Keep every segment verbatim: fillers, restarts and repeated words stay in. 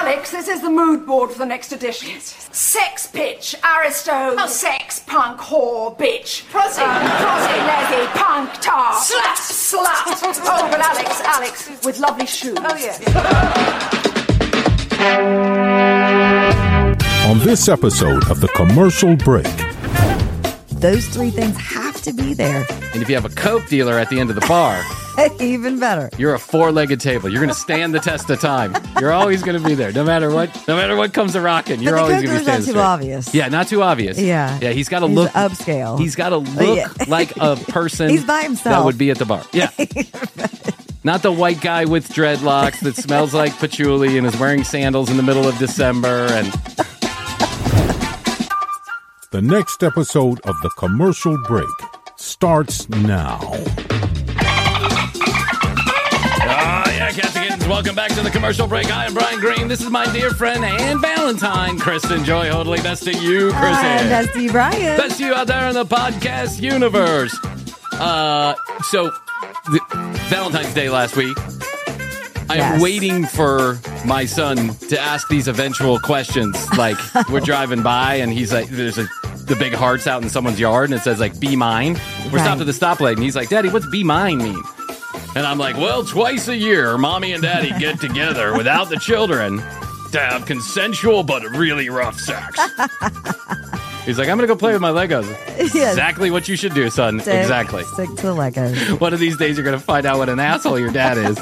Alex, this is the mood board for the next edition. Sex pitch, aristo, oh. sex punk, whore, bitch. Prosy, uh, prosy, lesy, punk, tar. Slut, slut. Oh, but Alex, Alex, with lovely shoes. Oh, yeah. On this episode of The Commercial Break. Those three things have to be there. And if you have a Coke dealer at the end of the bar, even better. You're a four-legged table. You're going to stand the test of time. You're always going to be there, no matter what. No matter what comes a rocking, you're always going to be standing not too straight. Obvious. Yeah, not too obvious. Yeah, yeah. He's got to he's look upscale. He's got to look yeah. like a person. He's by himself. That would be at the bar. Yeah. Not the white guy with dreadlocks that smells like patchouli and is wearing sandals in the middle of December and. The next episode of The Commercial Break starts now. Oh, yeah, cats and kittens, welcome back to The Commercial Break. I am Brian Green. This is my dear friend and Valentine, Kristen Joy Hoadley. Best to you, Kristen. Hi, best to you, Brian. Best to you out there in the podcast universe. Uh, so, the, Valentine's Day last week. I am yes. waiting for my son to ask these eventual questions. Like, we're driving by, and he's like, there's a, the big hearts out in someone's yard, and it says, like, be mine. We're right. stopped at the stoplight, and he's like, Daddy, what's be mine mean? And I'm like, well, twice a year, Mommy and Daddy get together without the children to have consensual but really rough sex. He's like, I'm going to go play with my Legos. Yes. Exactly what you should do, son. Stick, exactly. Stick to the Legos. One of these days, you're going to find out what an asshole your dad is.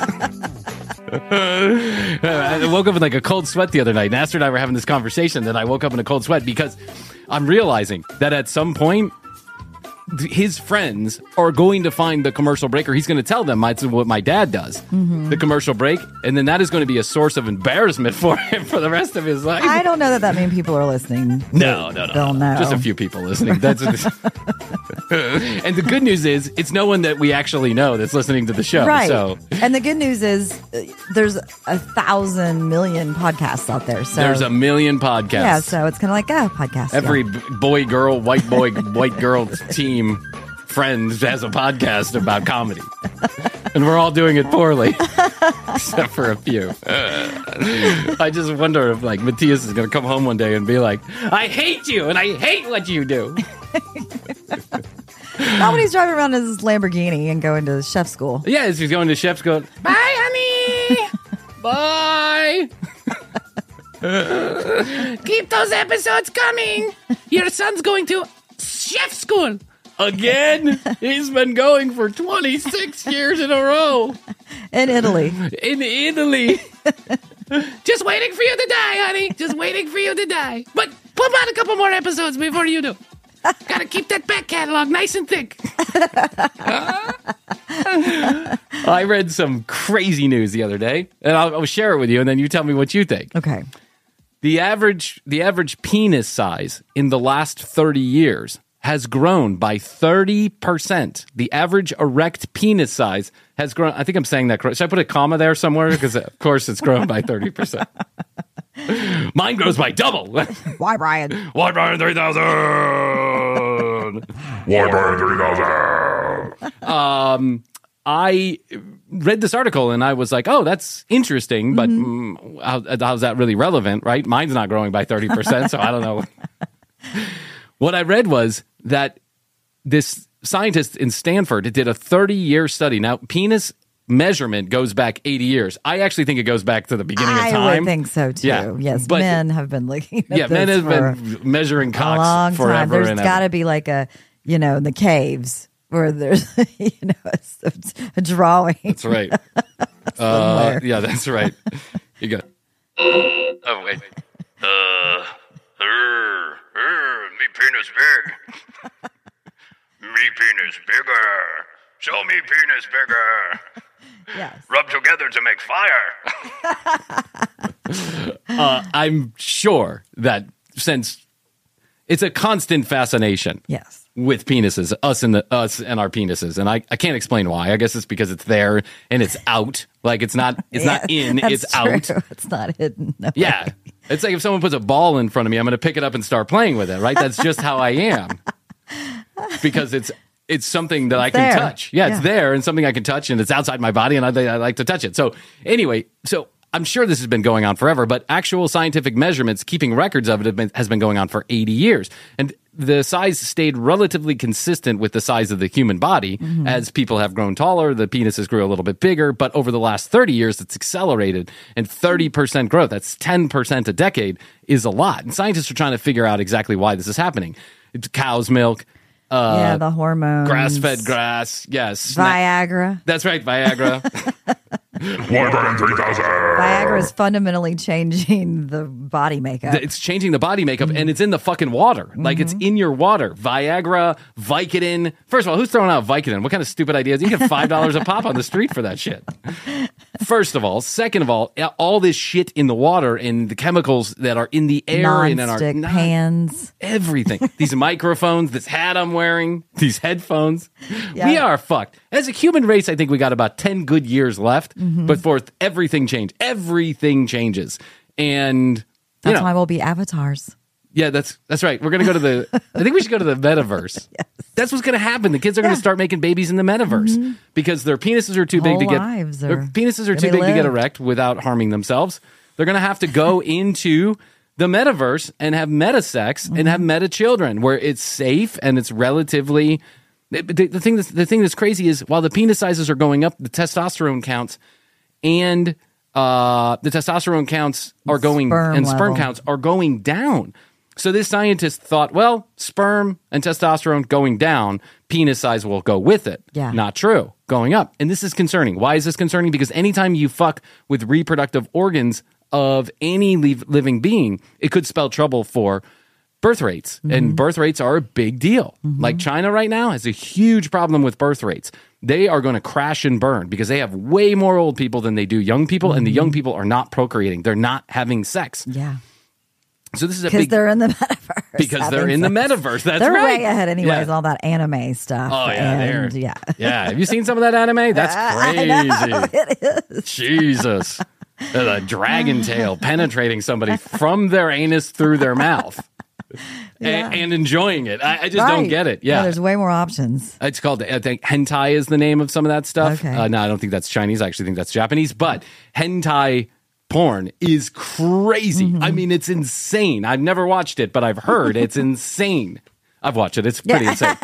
I woke up in like a cold sweat the other night. Nasser and I were having this conversation, and I woke up in a cold sweat because I'm realizing that at some point, his friends are going to find the commercial break, or he's going to tell them it's what my dad does, mm-hmm. the commercial break, and then that is going to be a source of embarrassment for him for the rest of his life. I don't know that that means people are listening. No, no, no. They'll know. Just a few people listening. That's and the good news is it's no one that we actually know that's listening to the show. Right. So. And the good news is uh, there's a thousand million podcasts out there. So there's a million podcasts. Yeah, so it's kind of like a podcast. Every yeah. boy, girl, white boy, white girl team friends has a podcast about comedy. And we're all doing it poorly. Except for a few. Uh, I just wonder if, like, Matthias is going to come home one day and be like, I hate you and I hate what you do. Not when he's driving around in his Lamborghini and going to chef school. Yeah, he's going to chef school. Bye, honey. Bye. Keep those episodes coming. Your son's going to chef school. Again? He's been going for twenty-six years in a row. In Italy. In Italy. Just waiting for you to die, honey. Just waiting for you to die. But put on a couple more episodes before you do. Gotta keep that back catalog nice and thick. I read some crazy news the other day, and I'll, I'll share it with you, and then you tell me what you think. Okay. The average, the average penis size in the last thirty years has grown by thirty percent. The average erect penis size has grown. I think I'm saying that correct. Should I put a comma there somewhere? Because, of course, it's grown by thirty percent. Mine grows by double. Why, Brian? Why, Brian three thousand? Why, Brian three thousand? Um, I read this article and I was like, oh, that's interesting, but mm-hmm. mm, how, how's that really relevant, right? Mine's not growing by thirty percent, so I don't know. What I read was that this scientist in Stanford did a thirty-year study. Now, penis measurement goes back eighty years. I actually think it goes back to the beginning I of time. I would think so, too. Yeah, yes, but, men have been looking at yeah, this men have for been measuring cocks a long forever time. There's and got to ever. be like a, you know, in the caves where there's, you know, a, a drawing. That's right. uh, yeah, that's right. You go. Oh, wait. Uh, er, er, me penis big. Me penis bigger. Show me penis bigger. Yes. Rub together to make fire. uh, I'm sure that since it's a constant fascination. Yes. With penises, us and the us and our penises, and I, I can't explain why. I guess it's because it's there and it's out. Like it's not it's yeah, not in, it's true. out. It's not hidden. No yeah, way. It's like if someone puts a ball in front of me, I'm going to pick it up and start playing with it. Right? That's just how I am. Because it's it's something that it's I can there. touch. Yeah, yeah, it's there and something I can touch, and it's outside my body, and I, I like to touch it. So anyway, so I'm sure this has been going on forever, but actual scientific measurements, keeping records of it, have been, has been going on for eighty years. And the size stayed relatively consistent with the size of the human body. Mm-hmm. As people have grown taller, the penises grew a little bit bigger, but over the last thirty years, it's accelerated. And thirty percent growth, that's ten percent a decade, is a lot. And scientists are trying to figure out exactly why this is happening. It's cow's milk. Uh, yeah, the hormones. Grass-fed grass, yes. Viagra. That's right, Viagra. Viagra is fundamentally changing the body makeup. It's changing the body makeup, mm-hmm. and it's in the fucking water. Mm-hmm. Like, it's in your water. Viagra, Vicodin. First of all, who's throwing out Vicodin? What kind of stupid ideas? You get five dollars a pop on the street for that shit. First of all. Second of all, all this shit in the water and the chemicals that are in the air and in our non-stick pans. Everything. These microphones, this hat I'm wearing, these headphones. Yeah. We are fucked. As a human race, I think we got about ten good years left mm-hmm. before everything change. Everything changes. And that's you know, why we'll be avatars. Yeah, that's that's right. We're going to go to the, I think we should go to the metaverse. Yes. That's what's going to happen. The kids are yeah. going to start making babies in the metaverse mm-hmm. because their penises are too Whole big to get, lives are, their penises are too big live. to get erect without harming themselves. They're going to have to go into the metaverse and have meta sex mm-hmm. and have meta children where it's safe and it's relatively, the, the thing that's, the thing that's crazy is while the penis sizes are going up, the testosterone counts and uh, the testosterone counts are going, sperm and sperm level. counts are going down. So this scientist thought, well, sperm and testosterone going down, penis size will go with it. Yeah. Not true. Going up. And this is concerning. Why is this concerning? Because anytime you fuck with reproductive organs of any li- living being, it could spell trouble for birth rates. Mm-hmm. And birth rates are a big deal. Mm-hmm. Like China right now has a huge problem with birth rates. They are going to crash and burn because they have way more old people than they do young people. Mm-hmm. And the young people are not procreating. They're not having sex. Yeah. So this is a because big, they're in the metaverse. Because they're in sex. the metaverse. That's they're right. They're way ahead, anyways. Yeah. All that anime stuff. Oh yeah, and, they're yeah, yeah. Have you seen some of that anime? That's crazy. I know, it is. Jesus, a dragon tail penetrating somebody from their anus through their mouth. Yeah. And, and enjoying it. I, I just right. don't get it. Yeah. No, there's way more options. It's called, I think, hentai is the name of some of that stuff. Okay. Uh, no, I don't think that's Chinese. I actually think that's Japanese. But hentai porn is crazy. Mm-hmm. I mean, it's insane. I've never watched it, but I've heard it's insane. I've watched it. It's pretty yeah. insane.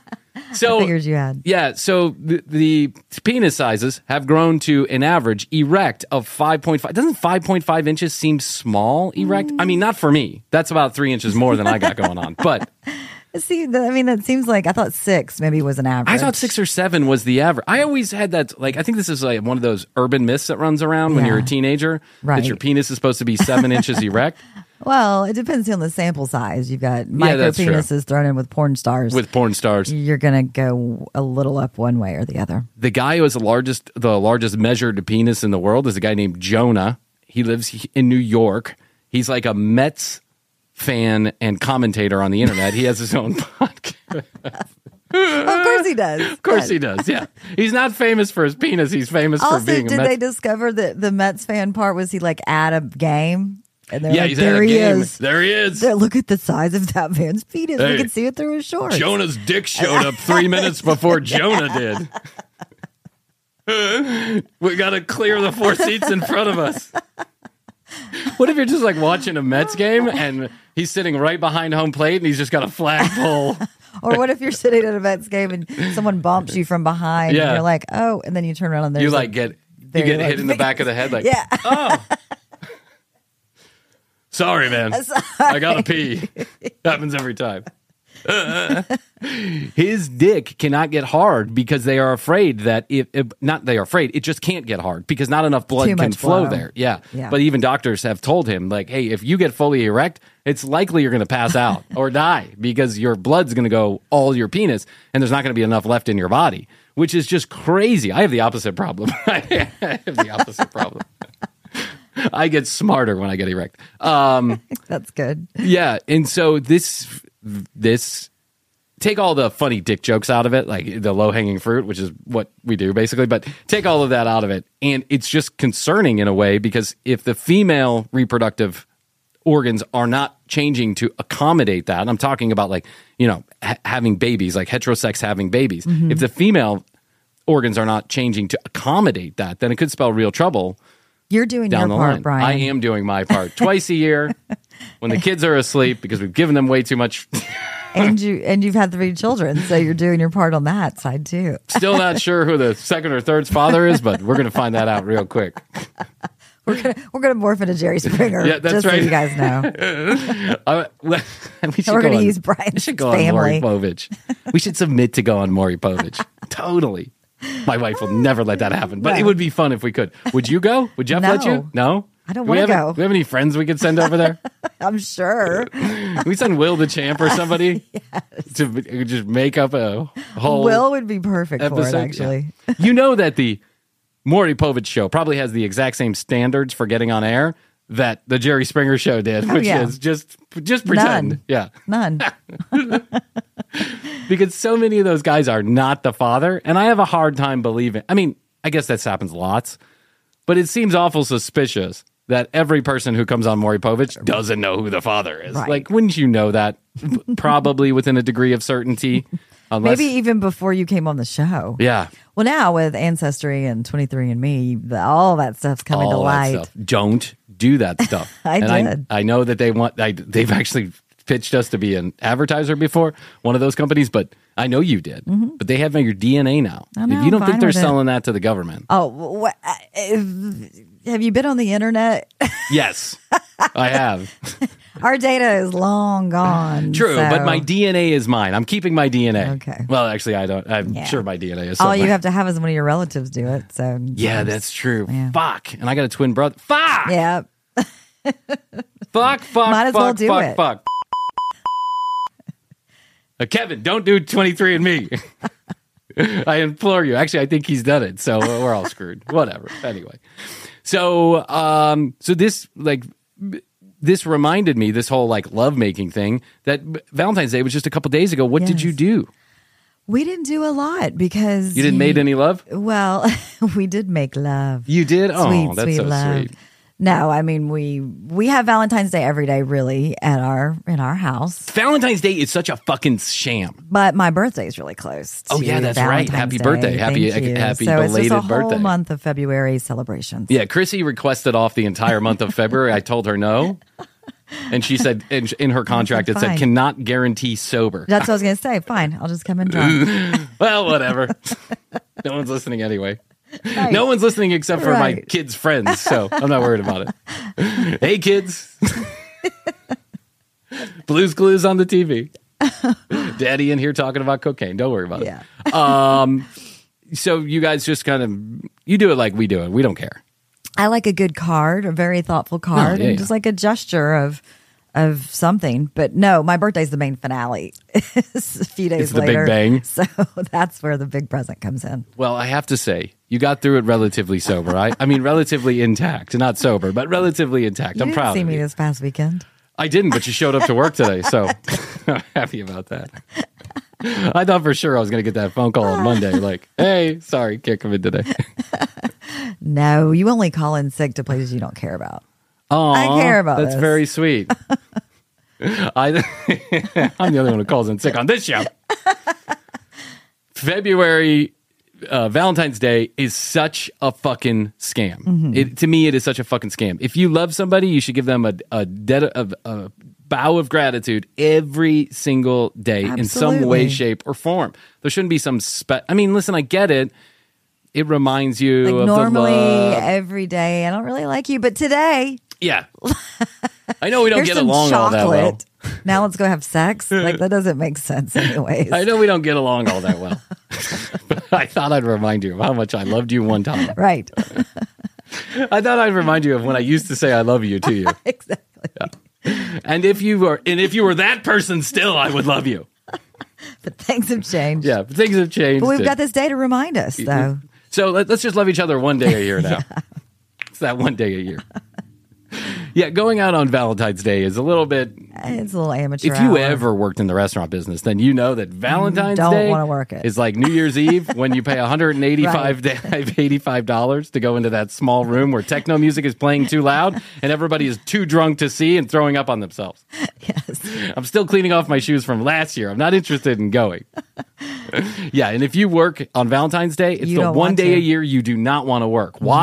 So, I figured you had. Yeah, so the, the penis sizes have grown to an average erect of five point five. Doesn't five point five inches seem small erect? Mm. I mean, not for me. That's about three inches more than I got going on. But see, I mean, that seems like I thought six maybe was an average. I thought six or seven was the average. I always had that, like, I think this is like one of those urban myths that runs around when yeah. you're a teenager, right. that your penis is supposed to be seven inches erect. Well, it depends on the sample size. You've got micro yeah, penises thrown in with porn stars. With porn stars. You're going to go a little up one way or the other. The guy who has the largest, the largest measured penis in the world is a guy named Jonah. He lives in New York. He's like a Mets fan and commentator on the internet. He has his own podcast. Of course he does. Of course he does, yeah. He's not famous for his penis. He's famous also, for being a did Mets. they discover that the Mets fan part was he like at a game? And they're yeah, like, he's there at a he game. is. There he is. There, look at the size of that man's penis. Hey, we can see it through his shorts. Jonah's dick showed up three minutes before Jonah did. We got to clear the four seats in front of us. What if you're just like watching a Mets game and he's sitting right behind home plate and he's just got a flagpole? Or what if you're sitting at a Mets game and someone bumps you from behind yeah. and you're like, oh, and then you turn around and there's you like get you get like, hit in the back of the head like, yeah. oh. Sorry, man. Sorry. I gotta pee. Happens every time. His dick cannot get hard because they are afraid that if, if not they are afraid it just can't get hard because not enough blood Too can much flow flow. there. Yeah. Yeah. But even doctors have told him like, hey, if you get fully erect, it's likely you're going to pass out or die because your blood's going to go all your penis and there's not going to be enough left in your body, which is just crazy. I have the opposite problem. I have the opposite problem. I get smarter when I get erect. Um, That's good. Yeah, and so this this take all the funny dick jokes out of it, like the low hanging fruit, which is what we do basically. But take all of that out of it, and it's just concerning in a way because if the female reproductive organs are not changing to accommodate that, and I'm talking about like you know ha- having babies, like heterosex having babies. Mm-hmm. If the female organs are not changing to accommodate that, then it could spell real trouble You're doing down your the part, line. Brian. I am doing my part twice a year when the kids are asleep because we've given them way too much. and you and you've had three children, so you're doing your part on that side too. Still not sure who the second or third's father is, but we're going to find that out real quick. We're gonna we're gonna morph into Jerry Springer. Yeah, that's just right. So you guys know. uh, we should We're go gonna on, use Brian's we should go family. on Maury Povich. We should submit to go on Maury Povich. Totally. My wife will never let that happen, but No. it would be fun if we could. Would you go? Would Jeff No. let you? No? I don't Do we wanna have- go. Do we have any friends we could send over there? I'm sure. We send Will the Champ or somebody to just make up a whole Will would be perfect for episode. it, actually. Yeah. You know that the Maury Povich show probably has the exact same standards for getting on air that the Jerry Springer show did, Oh, which yeah. is just just pretend. None. Yeah. None. Because so many of those guys are not the father, and I have a hard time believing. I mean, I guess that happens lots, but it seems awful suspicious that every person who comes on Maury Povich doesn't know who the father is. Right. Like, wouldn't you know that? Probably within a degree of certainty. Unless, Maybe even before you came on the show. yeah. Well, now with Ancestry and twenty-three and me, the, all that stuff's coming to all that light. stuff. Don't do that stuff. I and did. I, I know that they want. I, they've actually pitched us to be an advertiser before, one of those companies. But I know you did. But they have your D N A now. I know, if you don't I'm think fine they're with it. selling that to the government, Oh, what, have you been on the internet? yes, I have. Our data is long gone. True, so but my D N A is mine. I'm keeping my D N A. Okay. Well, actually, I don't. I'm Yeah. sure my D N A is. all somewhere. you have to have is one of your relatives do it. So Yeah, that's true. Yeah. Fuck, and I got a twin brother. Fuck. yeah. Fuck. Fuck. Might as fuck. well do fuck. it. Fuck. Uh, Kevin, don't do twenty-three and me. I implore you. Actually, I think he's done it, so we're all screwed. Whatever. Anyway, so um, so this like b- this reminded me, this whole like lovemaking thing, that b- Valentine's Day was just a couple days ago. What did Yes. you do? We didn't do a lot because You didn't made any love? Well, we did make love. You did? Sweet, Oh, that's sweet so love. sweet. No, I mean we we have Valentine's Day every day, really, at our in our house. Valentine's Day is such a fucking sham. But my birthday is really close. Oh, to yeah, that's right. Valentine's Happy Day. birthday. Happy- Thank you. happy so belated it's just a birthday. whole month of February celebrations. Yeah, Chrissy requested off the entire month of February. I told her no. And she said, in, in her contract, it said, Fine. cannot guarantee sober. That's what I was going to say. Fine, I'll just come in drunk. Well, whatever. No one's listening anyway. Right. No one's listening except for my Right. kids' friends, so I'm not worried about it. Hey, kids. Blues Clues on the T V. Daddy in here talking about cocaine. Don't worry about Yeah. it. Um, so you guys just kind of, you do it like we do it. We don't care. I like a good card, a very thoughtful card, yeah, and yeah. just like a gesture of of something. But no, my birthday's the main finale. It's a few days It's the Big later. Bang. So that's where the big present comes in. Well, I have to say, you got through it relatively sober. Right? I mean, relatively intact, not sober, but relatively intact. You I'm didn't proud see of me you. this past weekend. I didn't, but you showed up to work today, so I'm happy about that. I thought for sure I was going to get that phone call on Monday, like, hey, sorry, can't come in today. No, you only call in sick to places you don't care about. Oh, I care about that's this. very sweet. I, I'm the only one who calls in sick on this show. February, uh, Valentine's Day is such a fucking scam. Mm-hmm. It, to me, it is such a fucking scam. If you love somebody, you should give them a a, dead, a, a bow of gratitude every single day in some way, Absolutely. shape, or form. There shouldn't be some spe- I mean, listen, I get it. It reminds you Like of normally, the love. every day, I don't really like you, but today, Yeah. I know we don't here's get some along all that well. chocolate. Now let's go have sex. Like that doesn't make sense, anyways. I know we don't get along all that well. But I thought I'd remind you of how much I loved you one time. Right. I thought I'd remind you of when I used to say I love you to you. Exactly. And if you were and if you were that person still, I would love you. But things have changed. Yeah, but things have changed. But we've and- got this day to remind us, though. So let, let's just love each other one day a year now. It's that one day a year. Yeah, going out on Valentine's Day is a little bit. It's a little amateur. If you hour. ever worked in the restaurant business, then you know that Valentine's Don't Day wanna work it. is like New Year's Eve when you pay one hundred eighty-five dollars to go into that small room where techno music is playing too loud and everybody is too drunk to see and throwing up on themselves. Yes. I'm still cleaning off my shoes from last year. I'm not interested in going. Yeah, and if you work on Valentine's Day, it's You the don't one want day to. a year you do not want to work. Why?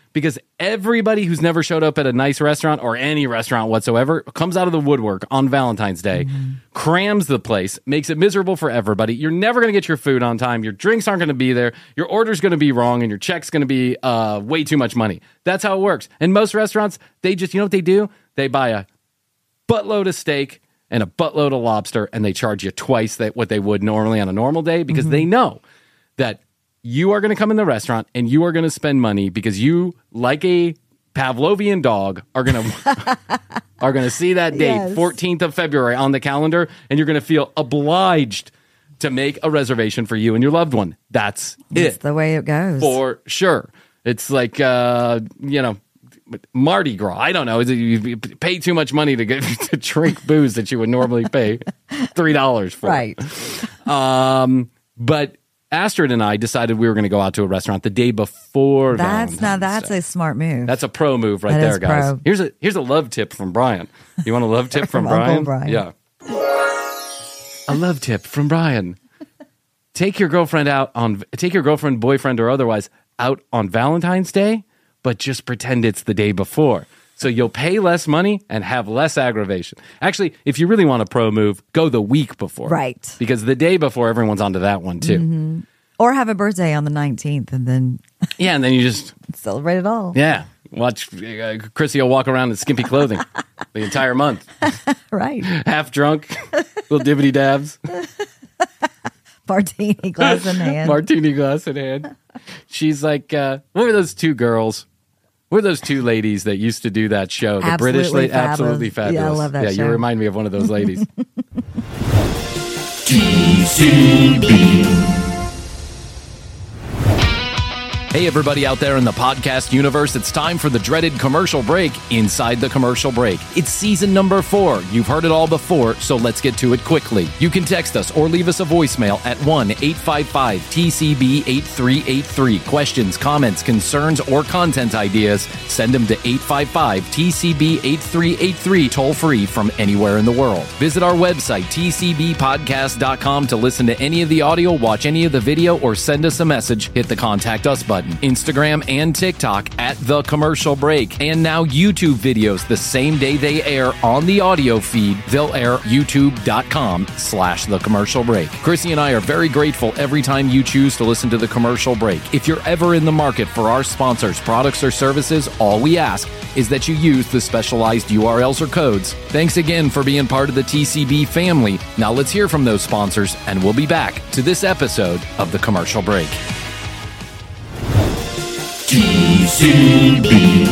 because everybody who's never showed up at a nice restaurant or any restaurant whatsoever comes out of the woodwork on Valentine's Day, mm-hmm. crams the place, makes it miserable for everybody. You're never going to get your food on time. Your drinks aren't going to be there. Your order's going to be wrong, and your check's going to be uh, way too much money. That's how it works. And most restaurants, they just, you know what they do? They buy a buttload of steak and a buttload of lobster, and they charge you twice that what they would normally on a normal day because mm-hmm. they know that you are going to come in the restaurant and you are going to spend money because you, like a Pavlovian dog, are going to are going to see that date, yes. fourteenth of February on the calendar, and you're going to feel obliged to make a reservation for you and your loved one. That's, That's it. the way it goes. For sure. It's like, uh, you know, Mardi Gras. I don't know. Is it, you pay too much money to get to drink booze that you would normally pay three dollars for. Right. Um, but Astrid and I decided we were going to go out to a restaurant the day before. That's Valentine's now that's Day. a smart move. That's a pro move right that there, guys. Pro. Here's a here's a love tip from Brian. You want a love tip from, from Brian? Uncle Brian? Yeah. A love tip from Brian. Take your girlfriend out on take your girlfriend, boyfriend, or otherwise out on Valentine's Day, but just pretend it's the day before. So you'll pay less money and have less aggravation. Actually, if you really want a pro move, go the week before. Right. Because the day before, everyone's onto that one too. Mm-hmm. Or have a birthday on the nineteenth and then... Yeah, and then you just... celebrate it all. Yeah. Watch uh, Chrissy will walk around in skimpy clothing the entire month. Right. Half drunk, little dibbity dabs. Martini glass in hand. Martini glass in hand. She's like, uh, what were those two girls? What were those two ladies that used to do that show? The Absolutely British lady? fabulous. Absolutely fabulous. Yeah, I love that Yeah, show. you remind me of one of those ladies. T C B. Hey, everybody out there in the podcast universe, it's time for the dreaded commercial break inside the commercial break. It's season number four. You've heard it all before, so let's get to it quickly. You can text us or leave us a voicemail at one eight five five T C B eight three eight three. Questions, comments, concerns, or content ideas, send them to eight five five T C B eight three eight three, toll free from anywhere in the world. Visit our website, T C B podcast dot com, to listen to any of the audio, watch any of the video, or send us a message. Hit the Contact Us button. Instagram and TikTok at The Commercial Break. And now YouTube videos the same day they air on the audio feed. They'll air youtube.com slash The Commercial Break. Chrissy and I are very grateful every time you choose to listen to The Commercial Break. If you're ever in the market for our sponsors, products, or services, all we ask is that you use the specialized U R Ls or codes. Thanks again for being part of the T C B family. Now let's hear from those sponsors, and we'll be back to this episode of The Commercial Break. T C B.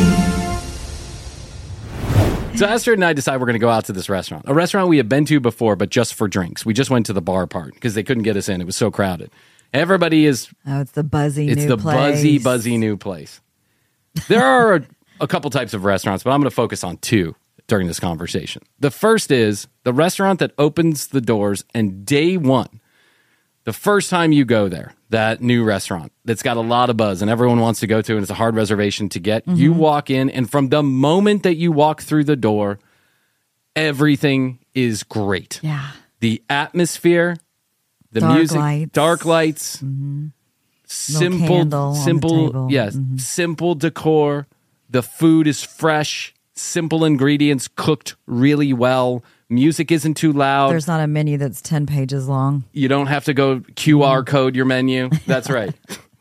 So Astrid and I decided we're going to go out to this restaurant, a restaurant we have been to before, but just for drinks. We just went to the bar part because they couldn't get us in. It was so crowded. Everybody is... Oh, it's the buzzy It's new the place. buzzy, buzzy new place. There are a, a couple types of restaurants, but I'm going to focus on two during this conversation. The first is the restaurant that opens the doors, and day one, the first time you go there, that new restaurant that's got a lot of buzz and everyone wants to go to, and it's a hard reservation to get. Mm-hmm. You walk in, and from the moment that you walk through the door, everything is great. Yeah. The atmosphere, the Dark music, lights. dark lights, Mm-hmm. simple, candle on the simple, table. yes, Mhm. simple decor. The food is fresh, simple ingredients, cooked really well. Music isn't too loud. There's not a menu that's ten pages long. You don't have to go Q R code your menu. That's right.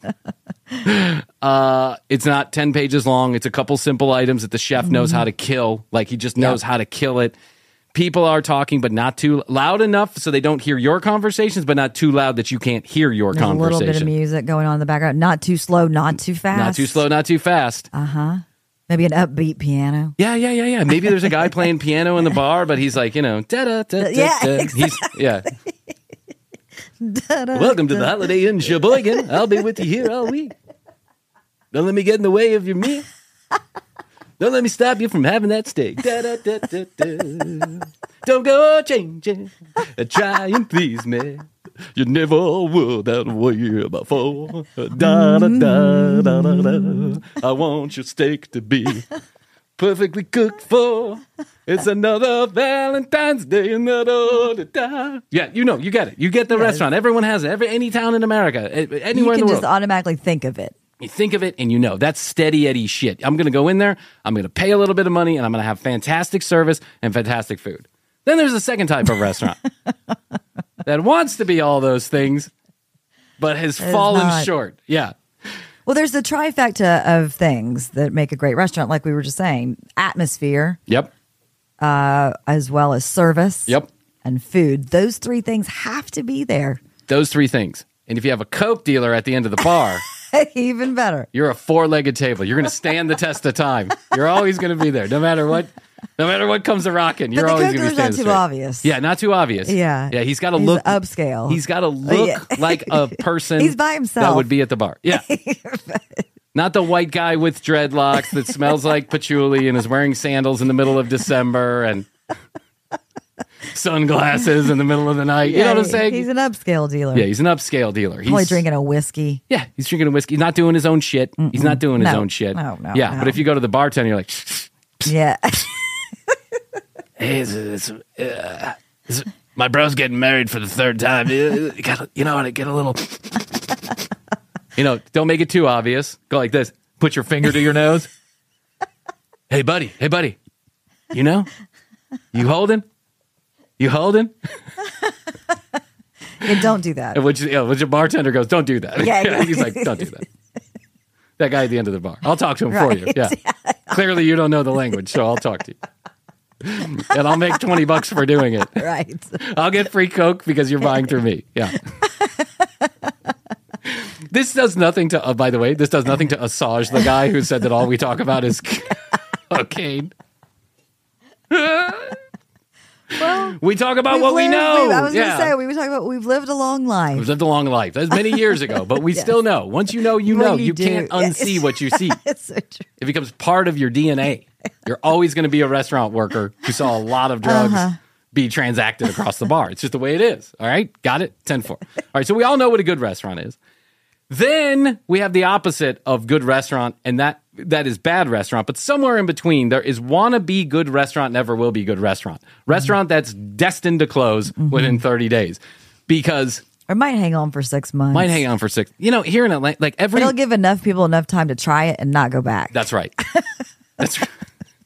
uh, it's not ten pages long. It's a couple simple items that the chef mm-hmm. knows how to kill. Like, he just knows yep. how to kill it. People are talking, but not too loud enough so they don't hear your conversations, but not too loud that you can't hear your There's conversation. a little bit of music going on in the background. Not too slow, not too fast. Not too slow, not too fast. Uh-huh. Maybe an upbeat piano. Yeah, yeah, yeah, yeah. Maybe there's a guy playing piano in the bar, but he's like, you know, da da da da. Yeah, da. exactly. He's, yeah. Welcome to the Holiday Inn Sheboygan. I'll be with you here all week. Don't let me get in the way of your meal. Don't let me stop you from having that steak. Da, da, da, da, da. Don't go changing. Try and please me. You never were that way before. Da, da, da, da, da, da. I want your steak to be perfectly cooked for. It's another Valentine's Day. Another da, da. Yeah, you know, you get it. You get the Yes. restaurant. Everyone has it. Every any town in America, anywhere You in can the just world. automatically think of it. You think of it and you know, that's steady Eddie shit. I'm going to go in there, I'm going to pay a little bit of money, and I'm going to have fantastic service and fantastic food. Then there's a second type of restaurant that wants to be all those things, but has It's fallen not. short. Yeah. Well, there's the trifecta of things that make a great restaurant, like we were just saying. Atmosphere, Yep. as well as service. Yep. And food. Those three things have to be there. Those three things. And if you have a Coke dealer at the end of the bar, Even better. you're a four-legged table. You're going to stand the test of time. You're always going to be there, no matter what. No matter what comes a rocking, you're the always Coke going to be dealer's not standing too straight. obvious. Yeah, not too obvious. Yeah. yeah. He's got to He's look upscale. He's got to look Yeah. like a person. He's by himself. That would be at the bar. Yeah, not the white guy with dreadlocks that smells like patchouli and is wearing sandals in the middle of December and sunglasses in the middle of the night. You know what I'm saying? He's an upscale dealer. yeah, he's an upscale dealer. He's Probably drinking a whiskey. Yeah, he's drinking a whiskey. He's not doing his own shit. He's not doing his No. own shit. No, no, Yeah, no. but if you go to the bartender, you're like, Yeah. hey, it's, it's, uh, it's, my bro's getting married for the third time. You gotta- you know what? I get a little. You know, don't make it too obvious. Go like this. Put your finger to your nose. Hey, buddy. Hey, buddy. You know? You holding? You holding? Yeah, don't do that. And which, you know, which your bartender goes, don't do that. Yeah, yeah. He's like, don't do that. That guy at the end of the bar. I'll talk to him for Right. you. Yeah. Clearly, you don't know the language, so I'll talk to you. And I'll make twenty bucks for doing it. Right. I'll get free Coke because you're buying through me. Yeah. This does nothing to, uh, by the way, this does nothing to assuage the guy who said that all we talk about is cocaine. Well, We talk about we've what we lived- know. we- I was yeah. going to say, we were talking about we've lived a long life. We've lived a long life. That was many years ago, but we still know. Once you know, you What know. you You, do. can't Yeah. unsee what you see. It's so true. It becomes part of your D N A. You're always going to be a restaurant worker who saw a lot of drugs Uh-huh. be transacted across the bar. It's just the way it is. All right? Got it? ten four. All right, so we all know what a good restaurant is. Then we have the opposite of good restaurant, and that that is bad restaurant. But somewhere in between, there is wannabe good restaurant, never will be good restaurant. Restaurant that's destined to close within thirty days because Or might hang on for six months. might hang on for six. You know, here in Atlanta, like every It'll give enough people enough time to try it and not go back. That's right. That's right.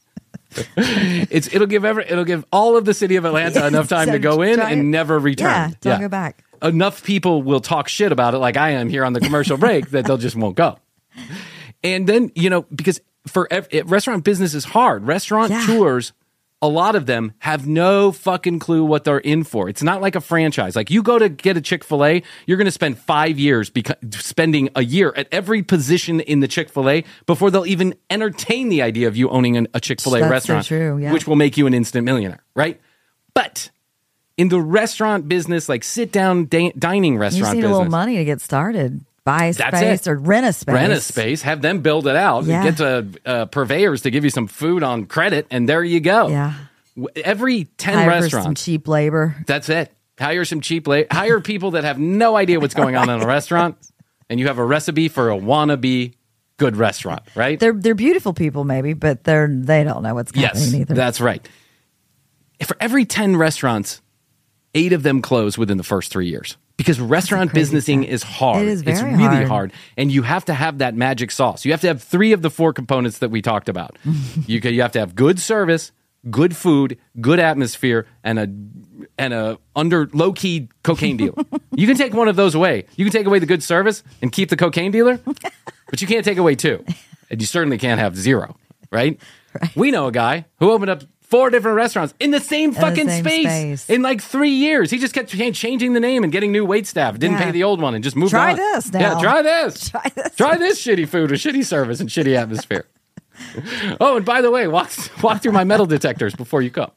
It's it'll give ever it'll give all of the city of Atlanta Yes, enough time to go in try it. and never return. Yeah, don't go back. Enough people will talk shit about it like I am here on the commercial break that they'll just won't go. And then, you know, because for ev- it, restaurant business is hard. Restaurant Yeah. tours, a lot of them have no fucking clue what they're in for. It's not like a franchise. Like you go to get a Chick-fil-A, you're going to spend five years beca- spending a year at every position in the Chick-fil-A before they'll even entertain the idea of you owning an, a Chick-fil-A That's so restaurant, true, yeah. which will make you an instant millionaire, right? But in the restaurant business, like sit-down da- dining You restaurant just need business, a little money to get started. Buy a That's space it. or rent a space. rent a space, have them build it out, Yeah. get to uh, purveyors to give you some food on credit, and there you go. Yeah. W- Every ten Hire for some restaurants, cheap labor. that's it. Hire some cheap labor. Hire people that have no idea what's going on in a restaurant, and you have a recipe for a wannabe good restaurant, right? They're they're beautiful people, maybe, but they're they don't know what's happening yes, either. that's right. For every ten restaurants, eight of them close within the first three years. Because restaurant crazy businessing stat. is hard. It is It's very really hard. hard. And you have to have that magic sauce. You have to have three of the four components that we talked about. you, ca- you have to have good service, good food, good atmosphere, and a and a under low key cocaine dealer. You can take one of those away. You can take away the good service and keep the cocaine dealer, but you can't take away two. And you certainly can't have zero, right? Right. We know a guy who opened up four different restaurants in the same the fucking same space, space. in like three years. He just kept ch- changing the name and getting new wait staff. Didn't Yeah. pay the old one and just moved Try on. this now. Yeah, try this. Try this. Try this shitty food with shitty service and shitty atmosphere. Oh, and by the way, walk walk through my metal detectors before you come.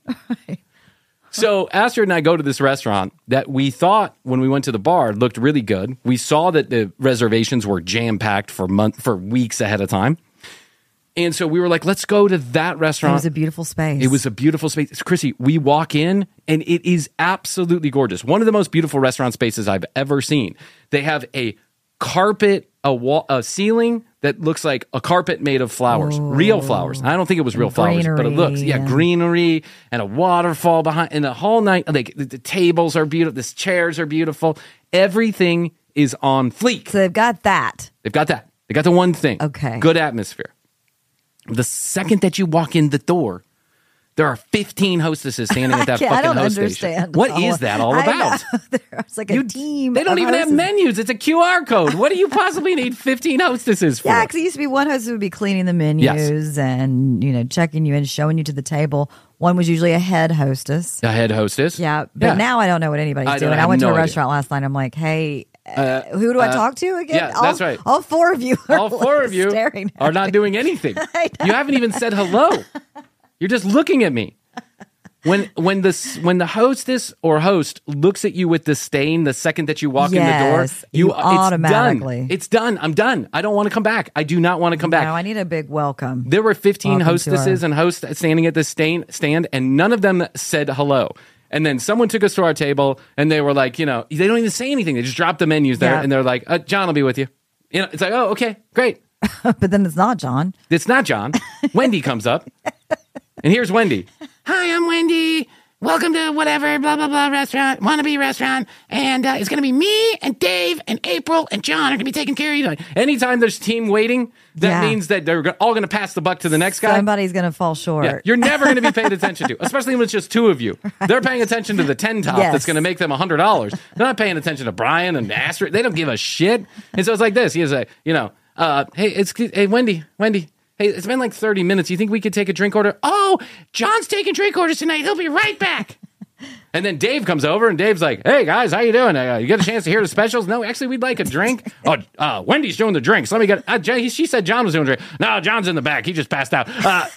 So Astrid and I go to this restaurant that we thought when we went to the bar looked really good. We saw that the reservations were jam packed for month for weeks ahead of time, and so we were like, "Let's go to that It restaurant." was a beautiful space. It was a beautiful space. Chrissy, we walk in and it is absolutely gorgeous. One of the most beautiful restaurant spaces I've ever seen. They have a carpet, a wall, a ceiling that looks like a carpet made of flowers, real flowers. I don't think it was real flowers, but it looks, yeah, yeah. greenery and a waterfall behind, and the whole night, like the, the tables are beautiful, the chairs are beautiful. Everything is on fleek. So they've got that. They've got that. They got the one thing. Okay. Good atmosphere. The second that you walk in the door, there are fifteen hostesses standing at that I fucking don't host understand. station. What all is that all I about? know. It's like a You- team. They don't of even have hostesses. menus. It's a Q R code. What do you possibly need fifteen hostesses for? Yeah, because it used to be one host who would be cleaning the menus and, you know, checking you in, showing you to the table. One was usually a head hostess. A head hostess. Yeah, but Yeah. now I don't know what anybody's I don't- doing. I I, have went to no a idea. restaurant last night. I'm like, hey, uh, Uh, who do I uh, talk to again? yeah, all, that's right. All four of you are All four like of you staring at are not me. doing anything. You haven't even said hello. You're just looking at me. When when the when the hostess or host looks at you with disdain the second that you walk in the door, Yes, you, you automatically- it's done. It's done. I'm done. I don't want to come back. I do not want to come back. No, I need a big welcome. There were fifteen Welcome to hostesses our- and hosts standing at the stain, stand, and none of them said hello. And then someone took us to our table, and they were like, you know, they don't even say anything. They just drop the menus there, Yeah. and they're like, uh, John will be with you. You know, it's like, oh, okay, great. But then it's not John. It's not John. Wendy comes up, and here's Wendy. Hi, I'm Wendy. Welcome to whatever, blah, blah, blah, restaurant, wannabe restaurant. And uh, it's going to be me and Dave and April and John are going to be taking care of you tonight. Anytime there's team waiting, that Yeah. means that they're go- all going to pass the buck to the next guy. Somebody's going to fall short. Yeah, you're never going to be paid attention to, especially when it's just two of you. They're paying attention to the ten top Yes. that's going to make them one hundred dollars. They're not paying attention to Brian and Astrid. They don't give a shit. And so it's like this. He's like, you know, uh, hey, it's hey Wendy, Wendy. Hey, it's been like thirty minutes. You think we could take a drink order? Oh, John's taking drink orders tonight. He'll be right back. And then Dave comes over, and Dave's like, "Hey guys, how you doing? Uh, you get a chance to hear the specials? No, actually, we'd like a drink. Oh, uh, Wendy's doing the drinks. Let me get. Uh, Jay, she said John was doing the drink. No, John's in the back. He just passed out. Uh,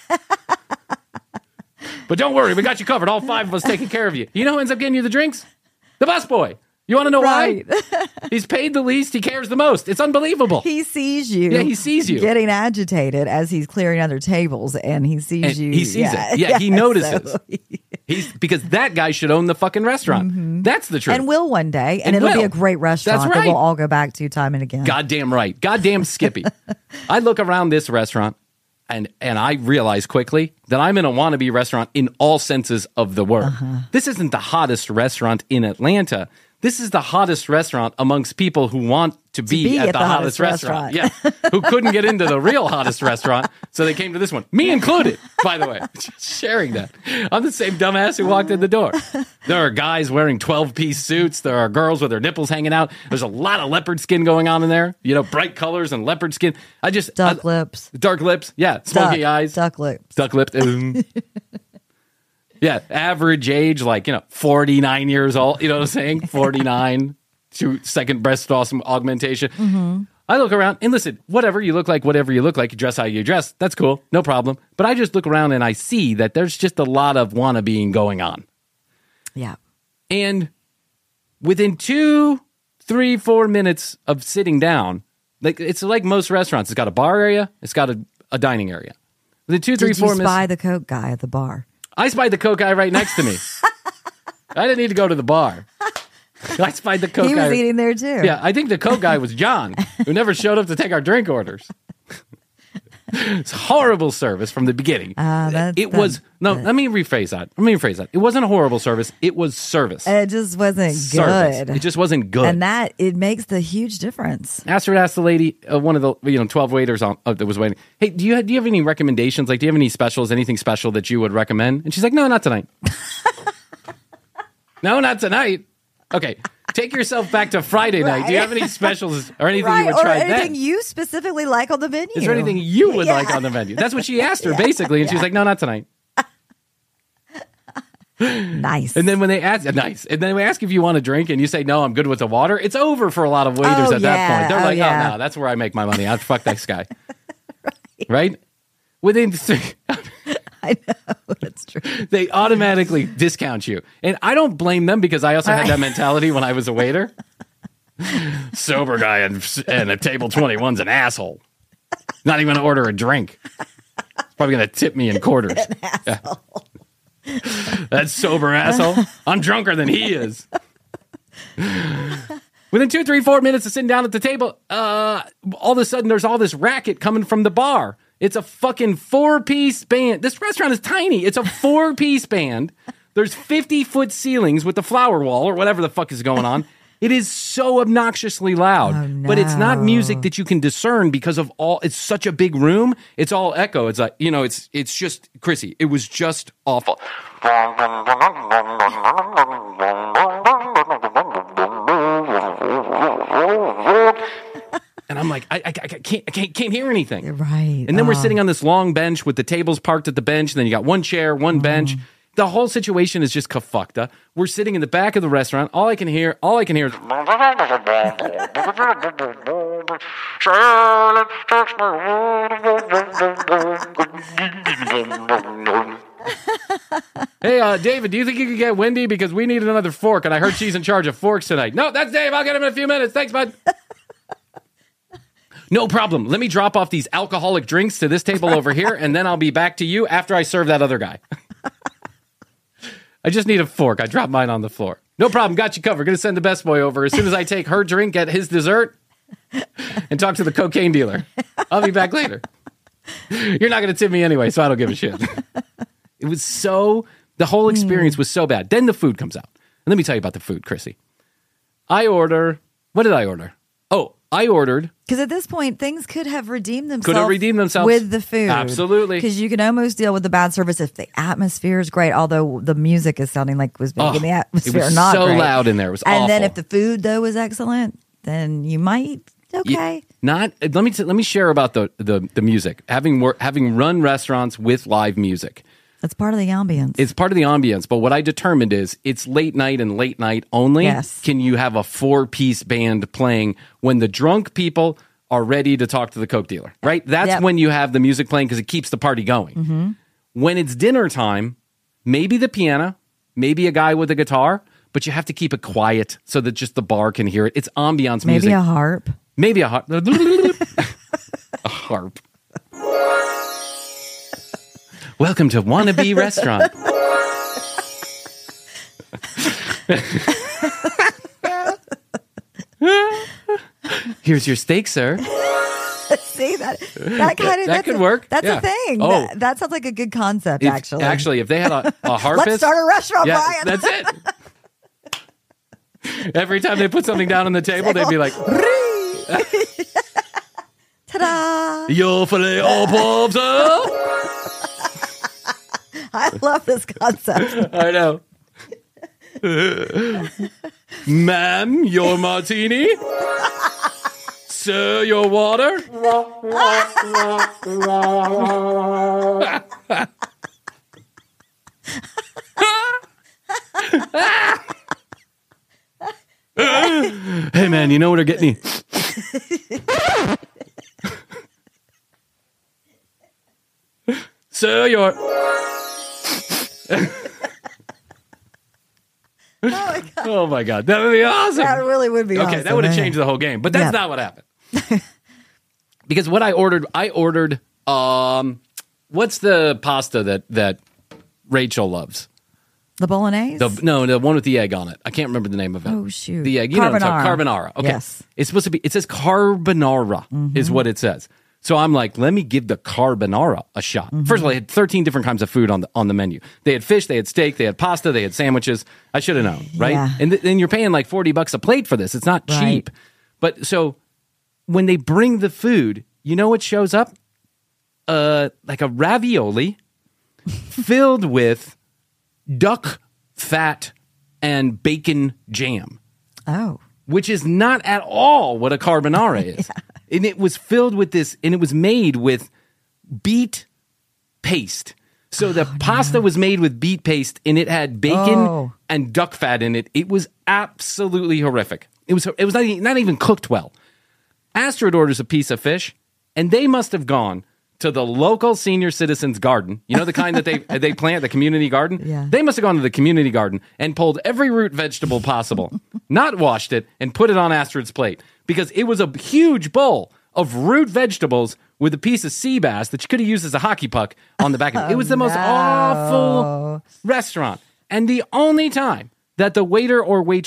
but don't worry, we got you covered. All five of us taking care of you. You know who ends up getting you the drinks? The busboy. You want to know Right. why? He's paid the least. He cares the most. It's unbelievable. He sees you. Yeah, he sees you. getting agitated as he's clearing other tables, and he sees And you. he sees yeah. it. Yeah, he Yeah, notices. so- He's because that guy should own the fucking restaurant. That's the truth. and will one day, and, And it'll be will. a great restaurant That's that right. we'll all go back to time and again. Goddamn right. Goddamn Skippy. I look around this restaurant and and I realize quickly that I'm in a wannabe restaurant in all senses of the word. Uh-huh. This isn't the hottest restaurant in Atlanta. This is the hottest restaurant amongst people who want to be, be at, the, hottest, restaurant. Yeah. Who couldn't get into the real hottest restaurant, so they came to this one. Me included, by the way. Just sharing that. I'm the same dumbass who walked in the door. There are guys wearing twelve-piece suits. There are girls with their nipples hanging out. There's a lot of leopard skin going on in there. You know, bright colors and leopard skin. I just Duck I- lips. Dark lips. Yeah. Smoky Duck, eyes. Duck lips. Duck lips. Um, yeah. Average age, like, you know, forty-nine years old. You know what I'm saying? forty-nine. To second breast awesome augmentation. Mm-hmm. I look around and listen, whatever you look like, whatever you look like, you dress how you dress. That's cool. No problem. But I just look around and I see that there's just a lot of wannabeing going on. Yeah. And within two, three, four minutes of sitting down, like it's like most restaurants. It's got a bar area. It's got a, a dining area. Within two, three, Did four you minutes. spy the Coke guy at the bar? I spied the Coke guy right next to me. I didn't need to go to the bar. I spied the Coke He guy. was eating there too. Yeah, I think the Coke guy was John, who never showed up to take our drink orders. It's horrible service from the beginning. Ah, that's it the- was no. Let me rephrase that. Let me rephrase that. It wasn't a horrible service. It was service. It just wasn't Service. good. It just wasn't good. And that, it makes the huge difference. Astrid asked the lady, uh, one of the you know twelve waiters on uh, that was waiting. Hey, do you do you have any recommendations? Like, do you have any specials? Anything special that you would recommend? And she's like, no, not tonight. No, not tonight. Okay, take yourself back to Friday night. Do you have any specials or anything Right, you would or try anything then? you specifically like on the menu. Is there anything you would Yeah. like on the menu? That's what she asked her, basically. And she was like, no, not tonight. Nice. And then when they ask, nice. And then they ask if you want a drink and you say, no, I'm good with the water. It's over for a lot of waiters Oh, at that yeah. point. They're Oh, like, yeah. oh, no, that's where I make my money. I'll fuck this guy. right. right? Within three, I know, that's true. they automatically discount you. And I don't blame them because I also had that mentality when I was a waiter. Sober guy and, and at table twenty-one's an asshole. Not even going to order a drink. He's probably going to tip me in quarters. Yeah. That sober asshole. I'm drunker than he is. Within two, three, four minutes of sitting down at the table, uh, all of a sudden there's all this racket coming from the bar. It's a fucking four-piece band. This restaurant is tiny. It's a four-piece band. There's fifty-foot ceilings with the flower wall or whatever the fuck is going on. It is so obnoxiously loud, Oh, no. but it's not music that you can discern because of all. It's such a big room. It's all echo. It's like, you know, it's it's just, Chrissy, it was just awful. And I'm like, I, I, I can't, I can't, can't hear anything. Right. And then we're Oh. sitting on this long bench with the tables parked at the bench, and then you got one chair, one bench. The whole situation is just kafukta. We're sitting in the back of the restaurant. All I can hear, all I can hear is. Hey, uh, David, do you think you could get Wendy? Because we need another fork, and I heard she's in charge of forks tonight. No, that's Dave. I'll get him in a few minutes. Thanks, bud. No problem. Let me drop off these alcoholic drinks to this table over here, and then I'll be back to you after I serve that other guy. I just need a fork. I dropped mine on the floor. No problem. Got you covered. Going to send the best boy over as soon as I take her drink, get his dessert, and talk to the cocaine dealer. I'll be back later. You're not going to tip me anyway, so I don't give a shit. It was so, the whole experience was so bad. Then the food comes out. And let me tell you about the food, Chrissy. I order, what did I order? Oh, I ordered. Because at this point, things could have redeemed themselves. Could have redeemed themselves. With the food. Absolutely. Because you can almost deal with the bad service if the atmosphere is great, although the music is sounding like it was making Oh, the atmosphere it was not so great. loud in there. It was and awful. then if the food, though, was excellent, then you might, okay. You- not, let me, t- let me share about the, the, the music. Having, wor- having run restaurants with live music. That's part of the ambience. It's part of the ambience, but what I determined is it's late night and late night only. Yes. Can you have a four-piece band playing when the drunk people are ready to talk to the coke dealer, right? That's Yep. when you have the music playing because it keeps the party going. Mm-hmm. When it's dinner time, maybe the piano, maybe a guy with a guitar, but you have to keep it quiet so that just the bar can hear it. It's ambiance Maybe music. a harp. Maybe a harp. A harp. Welcome to Wannabe Restaurant. Here's your steak, sir. See, that that kind of That could work. That's Yeah. a thing. Oh. That, that sounds like a good concept, If- actually. Actually, if they had a, a harpist. Let's start a restaurant, yeah, Brian. That's it. Every time they put something down on the table, they'd be like, Ta-da! your filet au poivre, sir. I love this concept. I know. Ma'am, your martini. Sir, your water. Hey, man, you know what are getting you? Sir, your... Oh my God. Oh, my God. That would be awesome. That really would be Okay, awesome. that would have man. changed the whole game. But that's Yeah. not what happened. Because what I ordered, I ordered, um, what's the pasta that, that Rachel loves? The bolognese? The No, the one with the egg on it. I can't remember the name of it. Oh, shoot. The egg. You know what I'm talking- Carbonara. Carbonara. Okay. Yes. It's supposed to be, it says carbonara Mm-hmm. is what it says. So I'm like, let me give the carbonara a shot. Mm-hmm. First of all, they had thirteen different kinds of food on the on the menu. They had fish, they had steak, they had pasta, they had sandwiches. I should have known, right? Yeah. And th- then you're paying like forty bucks a plate for this. It's not Right. cheap. But so when they bring the food, you know what shows up? Uh, like a ravioli filled with duck fat and bacon jam, Oh. which is not at all what a carbonara is. Yeah. And it was filled with this, and it was made with beet paste. So the pasta was made with beet paste, and it had bacon Oh. and duck fat in it. It was absolutely horrific. It was it was not, e- not even cooked well. Astrid orders a piece of fish, and they must have gone to the local senior citizens garden. You know, the kind that they they plant, the community garden? Yeah. They must have gone to the community garden and pulled every root vegetable possible, not washed it, and put it on Astrid's plate. Because it was a huge bowl of root vegetables with a piece of sea bass that you could have used as a hockey puck on the back of it. It was the most no. awful restaurant. And the only time that the waiter or waitress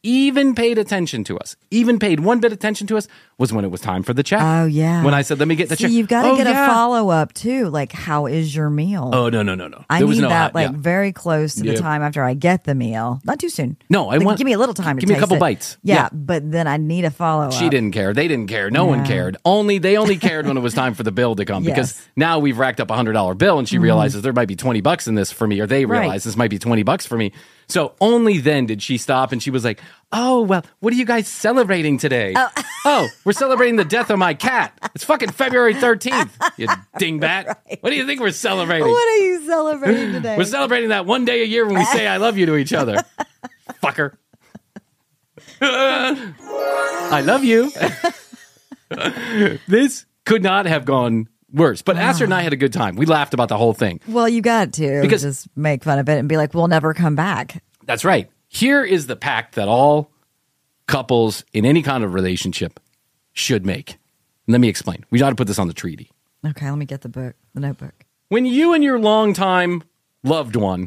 even paid attention to us, even paid one bit attention to us, was when it was time for the check. Oh, yeah. When I said, let me get the See, check. you've got to oh, get yeah. a follow-up, too. Like, how is your meal? Oh, no, no, no, no. I There was need no that, hot- like, yeah. very close to Yep. the time after I get the meal. Not too soon. No, I Like, want- Give me a little time to give me a taste couple it. bites. Yeah, Yeah. but then I need a follow-up. She didn't care. They didn't care. No one Yeah. cared. Only They only cared when it was time for the bill to come because Yes. now we've racked up a one hundred dollar bill and she realizes there might be twenty bucks in this for me, or they Right. realize this might be twenty bucks for me. So only then did she stop and she was like, oh, well, what are you guys celebrating today? Oh, oh we're celebrating the death of my cat. It's fucking February thirteenth, you dingbat. Right. What do you think we're celebrating? What are you celebrating today? We're celebrating that one day a year when we say I love you to each other. Fucker. I love you. This could not have gone worse. But Astrid and I had a good time. We laughed about the whole thing. Well, you got to Because- just make fun of it and be like, we'll never come back. That's right. Here is the pact that all couples in any kind of relationship should make. Let me explain. We ought to put this on the treaty. Okay, let me get the book, the notebook. When you and your longtime loved one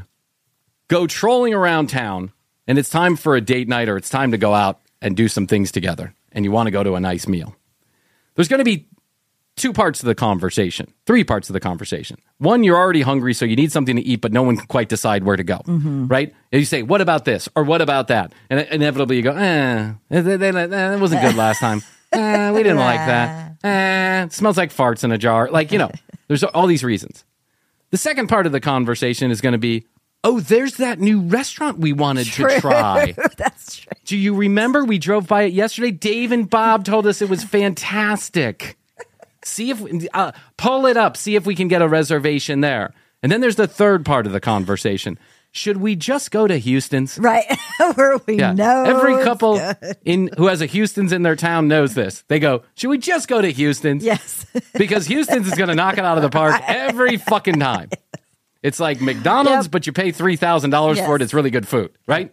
go trolling around town and it's time for a date night or it's time to go out and do some things together and you want to go to a nice meal, there's going to be two parts of the conversation, three parts of the conversation. One, you're already hungry, so you need something to eat, but no one can quite decide where to go, Mm-hmm. right? And you say, what about this? Or what about that? And inevitably you go, eh, that wasn't good last time. Eh, we didn't like that. Eh, it smells like farts in a jar. Like, you know, there's all these reasons. The second part of the conversation is going to be, oh, there's that new restaurant we wanted to try. That's true. Do you remember we drove by it yesterday? Dave and Bob told us it was fantastic. See if we, uh, pull it up. See if we can get a reservation there. And then there's the third part of the conversation. Should we just go to Houston's? Right. Where we Yeah. know. Every it's couple good. in who has a Houston's in their town knows this. They go, should we just go to Houston's? Yes. Because Houston's is going to knock it out of the park every fucking time. It's like McDonald's, Yep. but you pay three thousand dollars Yes. for it. It's really good food, right?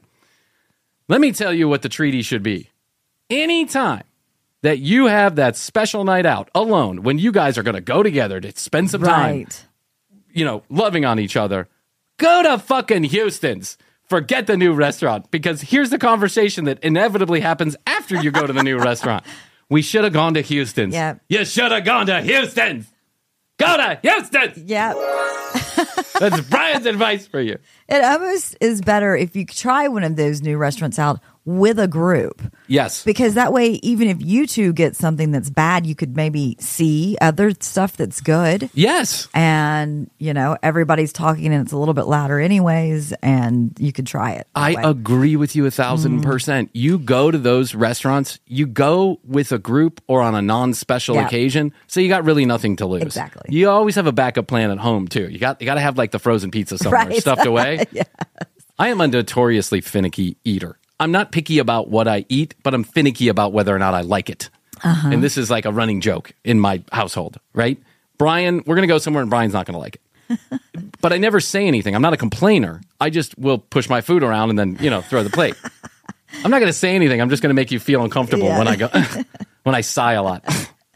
Let me tell you what the treaty should be. Anytime that you have that special night out alone, when you guys are going to go together to spend some time, Right. you know, loving on each other, go to fucking Houston's. Forget the new restaurant, because here's the conversation that inevitably happens after you go to the new restaurant. We should have gone to Houston's. Yep. You should have gone to Houston's. Go to Houston's. Yeah. That's Brian's advice for you. It almost is better if you try one of those new restaurants out with a group. Yes. Because that way, even if you two get something that's bad, you could maybe see other stuff that's good. Yes. And, you know, everybody's talking and it's a little bit louder anyways, and you could try it. that I way. agree with you a thousand Mm-hmm. percent. You go to those restaurants, you go with a group or on a non-special Yeah. occasion, so you got really nothing to lose. Exactly. You always have a backup plan at home too. You got you got to have like the frozen pizza somewhere Right. stuffed away. Yes. I am a notoriously finicky eater. I'm not picky about what I eat, but I'm finicky about whether or not I like it. Uh-huh. And this is like a running joke in my household, right? Brian, we're going to go somewhere and Brian's not going to like it. But I never say anything. I'm not a complainer. I just will push my food around and then, you know, throw the plate. I'm not going to say anything. I'm just going to make you feel uncomfortable Yeah. when I go, when I sigh a lot.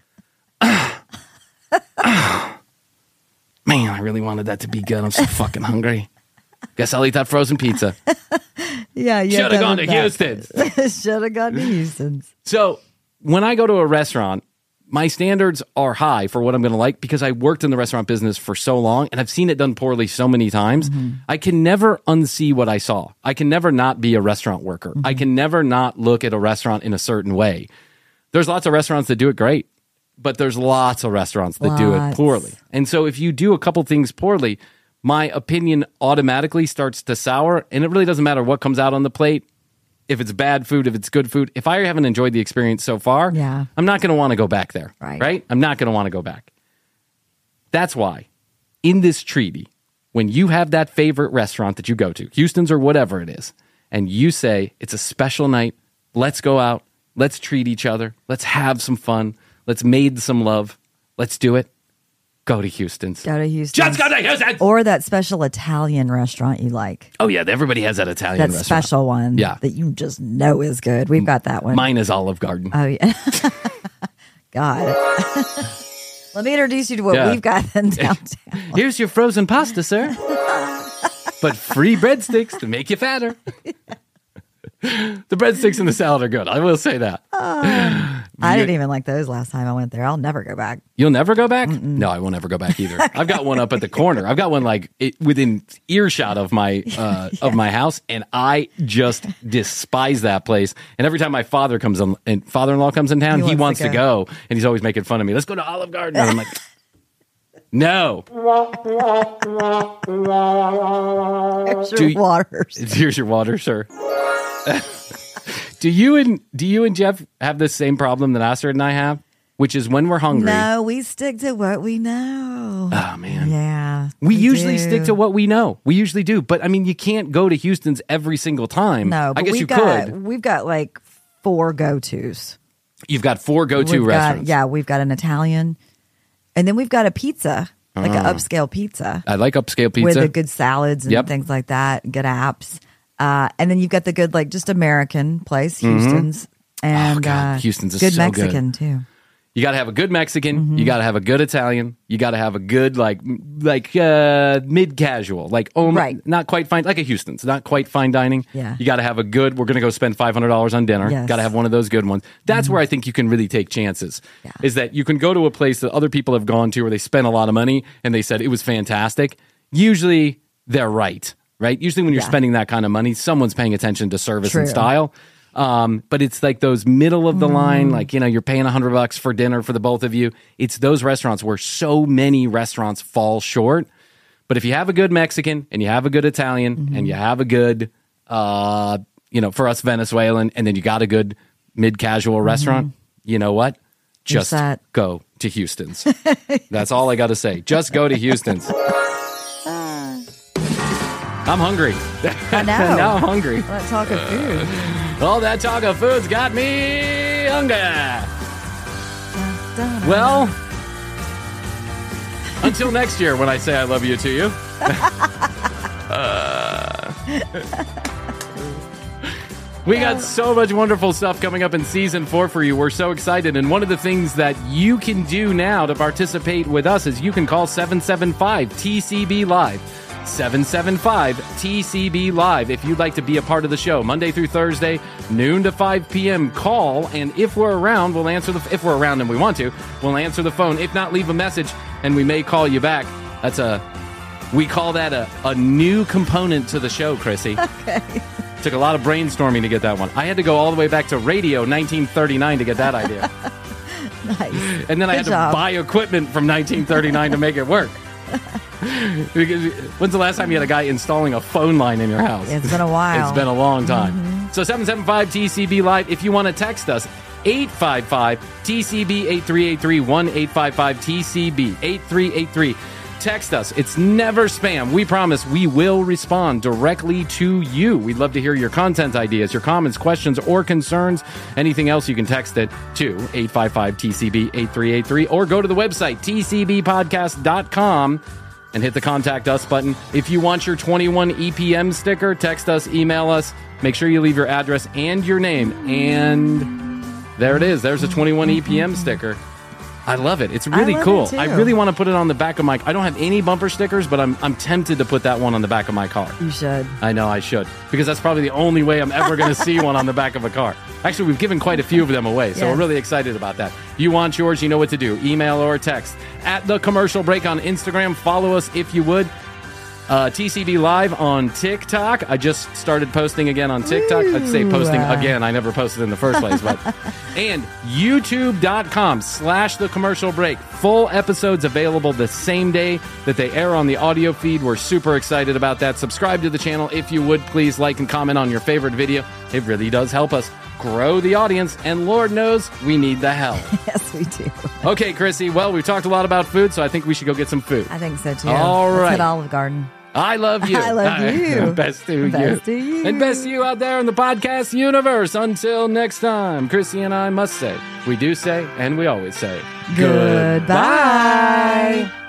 Man, I really wanted that to be good. I'm so fucking hungry. Guess I'll eat that frozen pizza. Yeah, you Should have gone to Houston's. Should have gone to Houston's. So when I go to a restaurant, my standards are high for what I'm going to like because I worked in the restaurant business for so long and I've seen it done poorly so many times. Mm-hmm. I can never unsee what I saw. I can never not be a restaurant worker. Mm-hmm. I can never not look at a restaurant in a certain way. There's lots of restaurants that do it great, but there's lots of restaurants that do it Lots. poorly. And so if you do a couple things poorly, my opinion automatically starts to sour, and it really doesn't matter what comes out on the plate. If it's bad food, if it's good food, if I haven't enjoyed the experience so far, Yeah. I'm not going to want to go back there. Right. Right? I'm not going to want to go back. That's why in this treaty, when you have that favorite restaurant that you go to, Houston's or whatever it is, and you say it's a special night, let's go out, let's treat each other, let's have some fun, let's made some love, let's do it. Go to Houston's. Go to Houston's. Just go to Houston's. Or that special Italian restaurant you like. Oh yeah, everybody has that Italian That restaurant. special one Yeah. that you just know is good. We've got that one. Mine is Olive Garden. Oh, yeah. God. Let me introduce you to what Yeah. we've got in downtown. Here's your frozen pasta, sir. But free breadsticks to make you fatter. The breadsticks and the salad are good. I will say that. Uh, I didn't even like those last time I went there. I'll never go back. You'll never go back? Mm-mm. No, I won't ever go back either. I've got one up at the corner. I've got one like it, within earshot of my uh, yeah. of my house, and I just despise that place. And every time my father comes in, and father-in-law comes in town, he, he wants, wants to, go. to go, and he's always making fun of me. Let's go to Olive Garden. And I'm like, no. Here's your you, water. Here's your water, sir. do you and do you and Jeff have the same problem that Astrid and I have, which is when we're hungry? No, we stick to what we know. Oh man, yeah. We, we usually do. stick to what we know. We usually do, but I mean, you can't go to Houston's every single time. No, but I guess we've you got, could. We've got like four go-tos. You've got four go-to we've restaurants. Got, yeah, we've got an Italian, and then we've got a pizza. Like an upscale pizza. I like upscale pizza. With the good salads and yep. things like that, good apps. Uh, and then you've got the good, like, just American place, Houston's. Mm-hmm. And oh, God. Uh, Houston's is good so Mexican, good. too. You got to have a good Mexican. Mm-hmm. You got to have a good Italian. You got to have a good, like, like uh, mid-casual. Like, oh, right. not quite fine. Like a Houston's. Not quite fine dining. Yeah. You got to have a good, we're going to go spend five hundred dollars on dinner. Yes. Got to have one of those good ones. That's mm-hmm. where I think you can really take chances. Yeah. Is that you can go to a place that other people have gone to where they spent a lot of money and they said it was fantastic. Usually they're right, right? Usually when you're yeah. spending that kind of money, someone's paying attention to service True. and style. Um, but it's like those middle of the mm. line, like, you know, you're paying a hundred bucks for dinner for the both of you. It's those restaurants where so many restaurants fall short. But if you have a good Mexican and you have a good Italian mm-hmm. and you have a good, uh, you know, for us Venezuelan, and then you got a good mid-casual mm-hmm. restaurant, you know what? Just go to Houston's. That's all I got to say. Just go to Houston's. I'm hungry. I know. Now I'm hungry. All that talk of food. All that talk of food's got me hungry. Well, until next year when I say I love you to you. uh, we got so much wonderful stuff coming up in season four for you. We're so excited. And one of the things that you can do now to participate with us is you can call seven seven five T C B Live. seven seven five T C B Live. If you'd like to be a part of the show, Monday through Thursday, noon to five p.m., call, and if we're around, we'll answer the, if we're around and we want to, we'll answer the phone. If not, leave a message, and we may call you back. That's a, we call that a, a new component to the show, Chrissy. Okay. Took a lot of brainstorming to get that one. I had to go all the way back to radio nineteen thirty-nine to get that idea. Nice. And then Good I had job. to buy equipment from nineteen thirty-nine to make it work. When's the last time you had a guy installing a phone line in your house? It's been a while. It's been a long time. Mm-hmm. So seven seven five T C B Live. If you want to text us, eight five five T C B eight three eight three, one eight five five T C B eight three eight three. Text us. It's never spam. We promise we will respond directly to you. We'd love to hear your content ideas, your comments, questions, or concerns. Anything else, you can text it to eight five five T C B eight three eight three or go to the website T C B podcast dot com and hit the Contact Us button. If you want your twenty-one E P M sticker, text us, email us. Make sure you leave your address and your name. And there it is. There's a twenty-one E P M sticker. I love it. It's really I love cool. it too. I really want to put it on the back of my... I don't have any bumper stickers, but I'm I'm tempted to put that one on the back of my car. You should. I know I should. Because that's probably the only way I'm ever going to see one on the back of a car. Actually, we've given quite a few of them away, so yes. we're really excited about that. You want yours, you know what to do. Email or text. At The Commercial Break on Instagram. Follow us if you would. Uh, T C B Live on TikTok. I just started posting again on TikTok. Ooh. I'd say posting again. I never posted in the first place. But and YouTube.com slash The Commercial Break. Full episodes available the same day that they air on the audio feed. We're super excited about that. Subscribe to the channel if you would. Please like and comment on your favorite video. It really does help us grow the audience. And Lord knows we need the help. Yes, we do. Okay, Chrissy. Well, we've talked a lot about food, so I think we should go get some food. I think so, too. All Let's right. hit Olive Garden. I love you. I love you. Best to Best you. to you. And best to you out there in the podcast universe. Until next time, Chrissy and I must say, we do say, and we always say, Goodbye. goodbye.